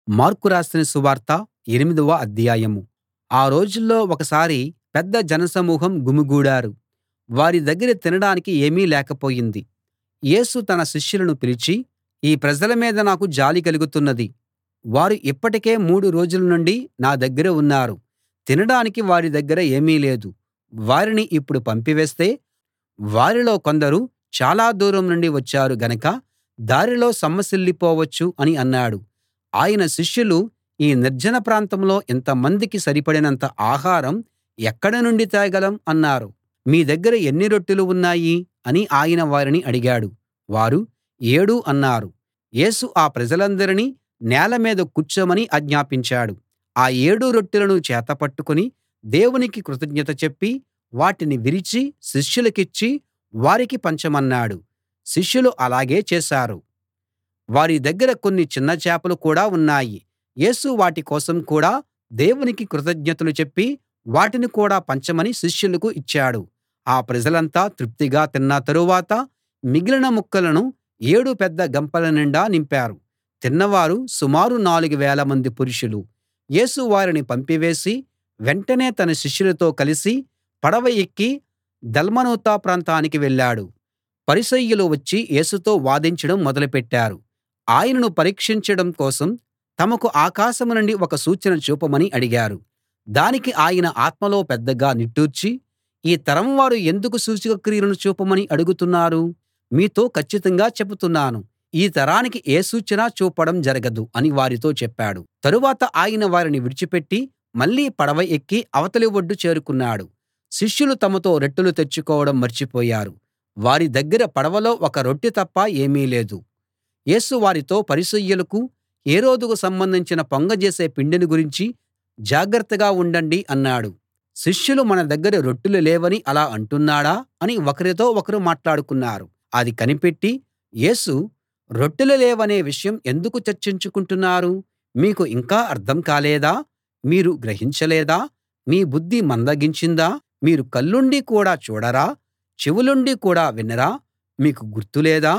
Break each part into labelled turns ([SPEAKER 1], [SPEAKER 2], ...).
[SPEAKER 1] Mark రాసిన సువార్త 8వ అధ్యాయం. ఆ రోజుల్లో ఒకసారి పెద్ద జనసమూహం గుమిగూడారు. వారి దగ్గర తినడానికి ఏమీ లేకపోయింది. యేసు తన శిష్యులను పిలిచి, ఈ ప్రజల మీద నాకు జాలి కలుగుతున్నది. వారు ఇప్పటికే 3 రోజుల నుండి నా దగ్గర ఉన్నారు. తినడానికి వారి దగ్గర ఏమీ లేదు. వారిని ఇప్పుడు పంపివేస్తే వారిలో కొందరు చాలా దూరం నుండి వచ్చారు గనక దారిలో సొమ్మసిల్లిపోవచ్చు అని అన్నాడు. ఆయన శిష్యులు ఈ నిర్జన ప్రాంతంలో ఇంతమందికి సరిపడినంత ఆహారం ఎక్కడ నుండి తేగలం అన్నారు. మీ దగ్గర ఎన్ని రొట్టెలు ఉన్నాయి అని ఆయన వారిని అడిగాడు. వారు 7 అన్నారు. యేసు ఆ ప్రజలందరినీ నేల మీద కూర్చోమని ఆజ్ఞాపించాడు. ఆ 7 రొట్టెలను చేతపట్టుకుని దేవునికి కృతజ్ఞత చెప్పి వాటిని విరిచి శిష్యులకిచ్చి వారికి పంచమన్నాడు. శిష్యులు అలాగే చేశారు. వారి దగ్గర కొన్ని చిన్న చేపలు కూడా ఉన్నాయి. యేసు వాటి కోసం కూడా దేవునికి కృతజ్ఞతలు చెప్పి వాటిని కూడా పంచమని శిష్యులకు ఇచ్చాడు. ఆ ప్రజలంతా తృప్తిగా తిన్న తరువాత మిగిలిన ముక్కలను 7 పెద్ద గంపల నిండా నింపారు. తిన్నవారు సుమారు 4000 మంది పురుషులు. యేసు వారిని పంపివేసి వెంటనే తన శిష్యులతో కలిసి పడవ ఎక్కి దల్మనూత ప్రాంతానికి వెళ్ళాడు. పరిసయ్యులు వచ్చి యేసుతో వాదించడం మొదలుపెట్టారు. ఆయనను పరీక్షించడం కోసం తమకు ఆకాశం నుండి ఒక సూచన చూపమని అడిగారు. దానికి ఆయన ఆత్మలో పెద్దగా నిట్టూర్చి, ఈ తరం వారు ఎందుకు సూచక క్రియలను చూపమని అడుగుతున్నారు? మీతో కచ్చితంగా చెబుతున్నాను, ఈ తరానికి ఏ సూచనా చూపడం జరగదు అని వారితో చెప్పాడు. తరువాత ఆయన వారిని విడిచిపెట్టి మళ్ళీ పడవ ఎక్కి అవతలి ఒడ్డు చేరుకున్నాడు. శిష్యులు తమతో రొట్టెలు తెచ్చుకోవడం మర్చిపోయారు. వారి దగ్గర పడవలో ఒక రొట్టె తప్ప ఏమీ లేదు. యేసు వారితో పరిసయ్యులకు హేరోదుకు సంబంధించిన పొంగజేసే పిండిని గురించి జాగ్రత్తగా ఉండండి అన్నాడు. శిష్యులు మన దగ్గర రొట్టెలు లేవని అలా అంటున్నాడా అని ఒకరితో ఒకరు మాట్లాడుకున్నారు. అది కనిపెట్టి యేసు, రొట్టెలు లేవనే విషయం ఎందుకు చర్చించుకుంటున్నారు? మీకు ఇంకా అర్థం కాలేదా? మీరు గ్రహించలేదా? మీ బుద్ధి మందగించిందా? మీరు కళ్ళుండి కూడా చూడరా? చెవులుండి కూడా వినరా? మీకు గుర్తు లేదా?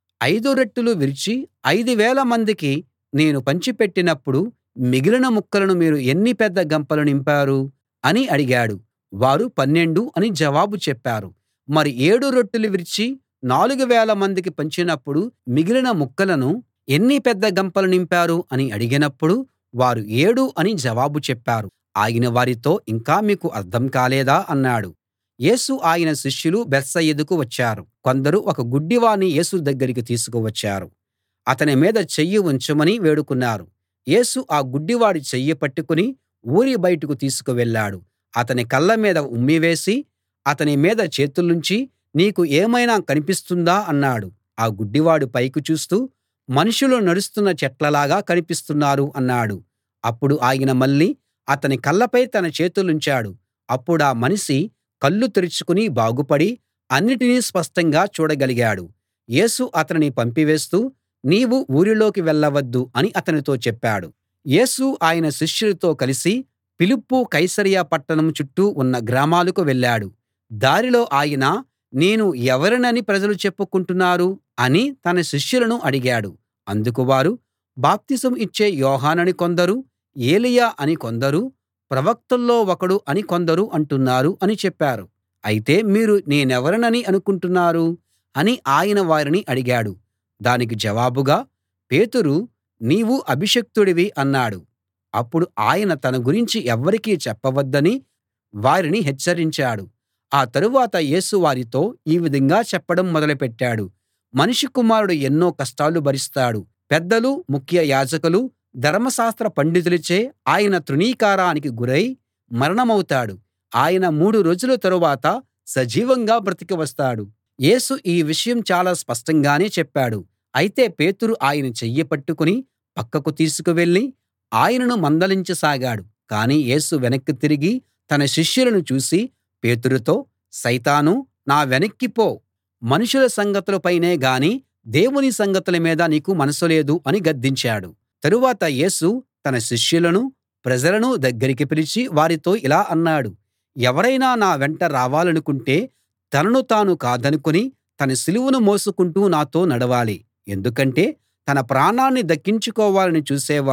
[SPEAKER 1] 5 రొట్టెలు విరిచి 5000 మందికి నేను పంచిపెట్టినప్పుడు మిగిలిన ముక్కలను మీరు ఎన్ని పెద్ద గంపలు నింపారు అని అడిగాడు. వారు 12 అని జవాబు చెప్పారు. మరి 7 రొట్టెలు విరిచి 4000 మందికి పంచినప్పుడు మిగిలిన ముక్కలను ఎన్ని పెద్ద గంపలు నింపారు అని అడిగినప్పుడు వారు 7 అని జవాబు చెప్పారు. ఆయన వారితో, ఇంకా మీకు అర్థం కాలేదా అన్నాడు. యేసు ఆయన శిష్యులు బేత్సయిదాకు వచ్చారు. కొందరు ఒక గుడ్డివాణ్ణి యేసు దగ్గరికి తీసుకువచ్చారు. అతని మీద చెయ్యి ఉంచమని వేడుకున్నారు. యేసు ఆ గుడ్డివాడి చెయ్యి పట్టుకుని ఊరి బయటకు తీసుకు వెళ్ళాడు. అతని కళ్ళ మీద ఉమ్మివేసి అతని మీద చేతులుంచి, నీకు ఏమైనా కనిపిస్తుందా అన్నాడు. ఆ గుడ్డివాడు పైకి చూస్తూ, మనుషులు నడుస్తున్న చెట్లలాగా కనిపిస్తున్నారు అన్నాడు. అప్పుడు ఆయన మళ్ళీ అతని కళ్ళపై తన చేతులుంచాడు. అప్పుడా మనిషి కళ్ళు తెరుచుకుని బాగుపడి అన్నిటినీ స్పష్టంగా చూడగలిగాడు. యేసు అతనిని పంపివేస్తూ, నీవు ఊరిలోకి వెళ్ళవద్దు అని అతనితో చెప్పాడు. యేసు ఆయన శిష్యులతో కలిసి ఫిలిప్పు కైసరయ పట్టణం చుట్టూ ఉన్న గ్రామాలకు వెళ్ళాడు. దారిలో ఆయన, నేను ఎవరినని ప్రజలు చెప్పుకుంటున్నారు అని తన శిష్యులను అడిగాడు. అందుకు వారు, బాప్తిసం ఇచ్చే యోహానని కొందరు, ఏలీయా అని కొందరు, ప్రవక్తల్లో ఒకడు అని కొందరు అంటున్నారు అని చెప్పారు. అయితే మీరు నేనెవరినని అనుకుంటున్నారు అని ఆయన వారిని అడిగాడు. దానికి జవాబుగా పేతురు, నీవు అభిషిక్తుడివి అన్నాడు. అప్పుడు ఆయన తన గురించి ఎవ్వరికీ చెప్పవద్దని వారిని హెచ్చరించాడు. ఆ తరువాత యేసు వారితో ఈ విధంగా చెప్పడం మొదలుపెట్టాడు. మనుష్య కుమారుడు ఎన్నో కష్టాలు భరిస్తాడు. పెద్దలు, ముఖ్య యాజకులు, ధర్మశాస్త్ర పండితులచే ఆయన తృణీకారానికి గురై మరణమౌతాడు. ఆయన 3 రోజుల తరువాత సజీవంగా బ్రతికి వస్తాడు. యేసు ఈ విషయం చాలా స్పష్టంగానే చెప్పాడు. అయితే పేతురు ఆయన చెయ్యి పట్టుకుని పక్కకు తీసుకువెళ్ళి ఆయనను మందలించసాగాడు. కానీ యేసు వెనక్కి తిరిగి తన శిష్యులను చూసి పేతురుతో, సైతానూ, నా వెనక్కి పో. మనుషుల సంగతుల పైనే గాని దేవుని సంగతుల మీద నీకు మనసు లేదు అని గద్దించాడు. తరువాత యేసు తన శిష్యులనూ ప్రజలనూ దగ్గరికి పిలిచి వారితో ఇలా అన్నాడు, ఎవరైనా నా వెంట రావాలనుకుంటే తనను తాను కాదనుకుని తన సిలువను మోసుకుంటూ నాతో నడవాలి. ఎందుకంటే తన ప్రాణాన్ని దక్కించుకోవాలని చూసేవాడు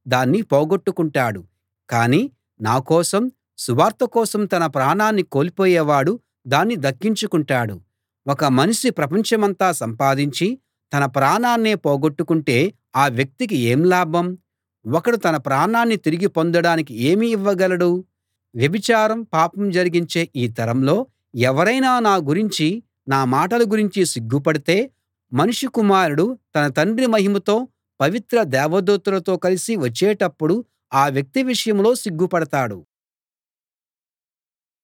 [SPEAKER 1] దాన్ని పోగొట్టుకుంటాడు. కానీ నా కోసం, సువార్త కోసం తన ప్రాణాన్ని కోల్పోయేవాడు దాన్ని దక్కించుకుంటాడు. ఒక మనిషి ప్రపంచమంతా సంపాదించి తన ప్రాణాన్నే పోగొట్టుకుంటే ఆ వ్యక్తికి ఏం లాభం? ఒకడు తన ప్రాణాన్ని తిరిగి పొందడానికి ఏమి ఇవ్వగలడు? వ్యభిచారం, పాపం జరిగించే ఈ తరంలో ఎవరైనా నా గురించి, నా మాటల గురించి సిగ్గుపడితే మనుష్య కుమారుడు తన తండ్రి మహిమతో పవిత్ర దేవదూతలతో కలిసి వచ్చేటప్పుడు ఆ వ్యక్తి విషయంలో సిగ్గుపడతాడు.